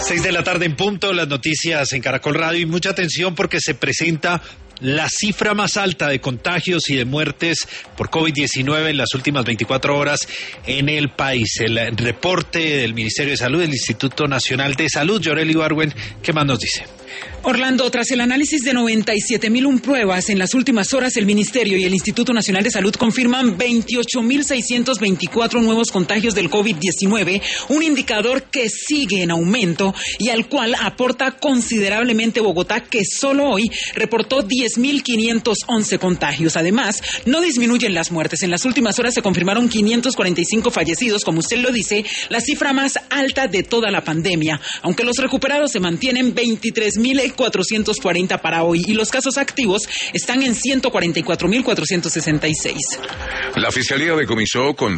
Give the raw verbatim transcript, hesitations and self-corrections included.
Seis de la tarde en punto, las noticias en Caracol Radio, y mucha atención porque se presenta la cifra más alta de contagios y de muertes por COVID diecinueve en las últimas veinticuatro horas en el país. El reporte del Ministerio de Salud, del Instituto Nacional de Salud. Yoreli Ibargüen, ¿qué más nos dice? Orlando, tras el análisis de noventa y siete mil pruebas en las últimas horas, el Ministerio y el Instituto Nacional de Salud confirman veintiocho mil seiscientos veinticuatro nuevos contagios del COVID diecinueve, un indicador que sigue en aumento y al cual aporta considerablemente Bogotá, que solo hoy reportó diez mil quinientos once contagios. Además, no disminuyen las muertes. En las últimas horas se confirmaron quinientos cuarenta y cinco fallecidos, como usted lo dice, la cifra más alta de toda la pandemia, aunque los recuperados se mantienen veintitrés mil cuatrocientos cuarenta para hoy y los casos activos están en ciento cuarenta y cuatro mil cuatrocientos sesenta y seis. La Fiscalía decomisó con